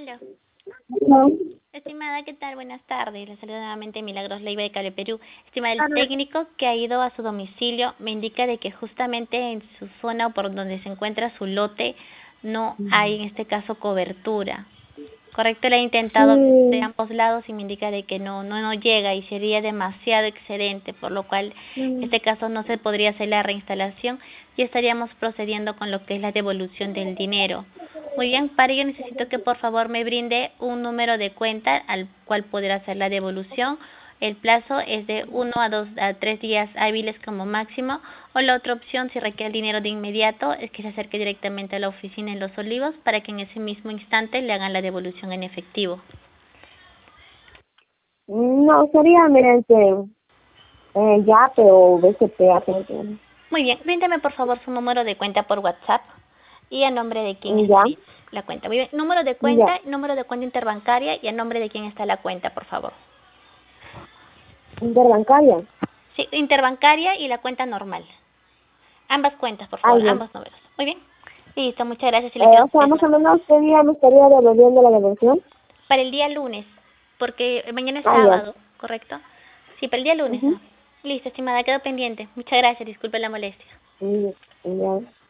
Aló. No. Estimada, ¿qué tal? Buenas tardes. Le saluda nuevamente Milagros Leiva de Cable Perú. Estimada, el técnico que ha ido a su domicilio me indica de que justamente en su zona o por donde se encuentra su lote no hay en este caso cobertura. Correcto, le he intentado de Sí. ambos lados y me indica de que no llega y sería demasiado excedente, por lo cual en este caso no se podría hacer la reinstalación y estaríamos procediendo con lo que es la devolución del dinero. Muy bien, para ello necesito que por favor me brinde un número de cuenta al cual podrá hacer la devolución. El plazo es de 1 a 3 días hábiles como máximo, o la otra opción, si requiere el dinero de inmediato, es que se acerque directamente a la oficina en Los Olivos para que en ese mismo instante le hagan la devolución en efectivo. No, sería mediante Yape o BCP. Muy bien, bríndeme por favor su número de cuenta por WhatsApp y a nombre de quién Ya, estaría la cuenta. Muy bien, ya. número de cuenta interbancaria y a nombre de quién está la cuenta, por favor. Interbancaria. Sí, interbancaria y la cuenta normal. Ambas cuentas, por Ah, favor, bien. ambos números. Muy bien. Listo, muchas gracias y le quedo O sea, más o entonces menos, ¿qué día me estaría devolviendo la devolución? para el día lunes, porque mañana es Ah, ya. sábado, ¿correcto? Sí, para el día lunes. Ujú. Listo, estimada, quedo pendiente. Muchas gracias, disculpe la molestia. Ya.